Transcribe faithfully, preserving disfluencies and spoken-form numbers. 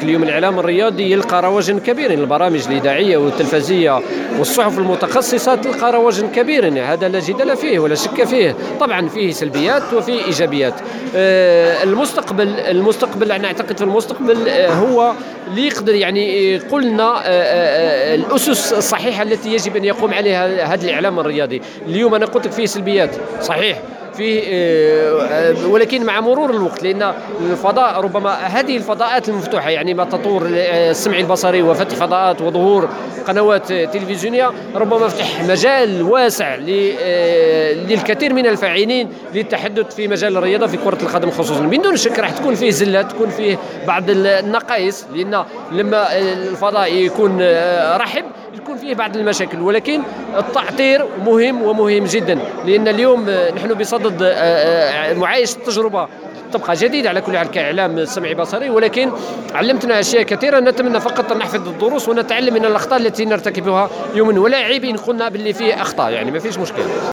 اليوم الإعلام الرياضي يلقى رواجا كبيرا، البرامج الإذاعية والتلفزية والصحف المتخصصة تلقى رواجا كبيرا، هذا لا جدال فيه ولا شك فيه. طبعا فيه سلبيات وفيه إيجابيات. المستقبل المستقبل أنا أعتقد في المستقبل هو اللي يقدر يعني قلنا الأسس الصحيحة التي يجب أن يقوم عليها هذا الإعلام الرياضي. اليوم أنا قلت لك فيه سلبيات صحيح فيه، ولكن مع مرور الوقت، لأن الفضاء ربما هذه الفضاءات المفتوحة يعني ما تطور السمع البصري وفتح فضاءات وظهور قنوات تلفزيونية ربما فتح مجال واسع للكثير من الفاعلين للتحدث في مجال الرياضة في كرة القدم خصوصا. بدون شك راح تكون فيه زلات، تكون فيه بعض النقائص، لأن لما الفضاء يكون رحب يكون فيه بعض المشاكل، ولكن التعطير مهم ومهم جدا، لأن اليوم نحن بصدد معايشة التجربة تبقى جديدة على كل حال كإعلام سمعي بصري، ولكن علمتنا أشياء كثيرة. نتمنى فقط أن نحفظ الدروس ونتعلم من الأخطاء التي نرتكبها يوما، ولا عيب إن قلنا باللي فيه أخطاء، يعني ما فيش مشكلة.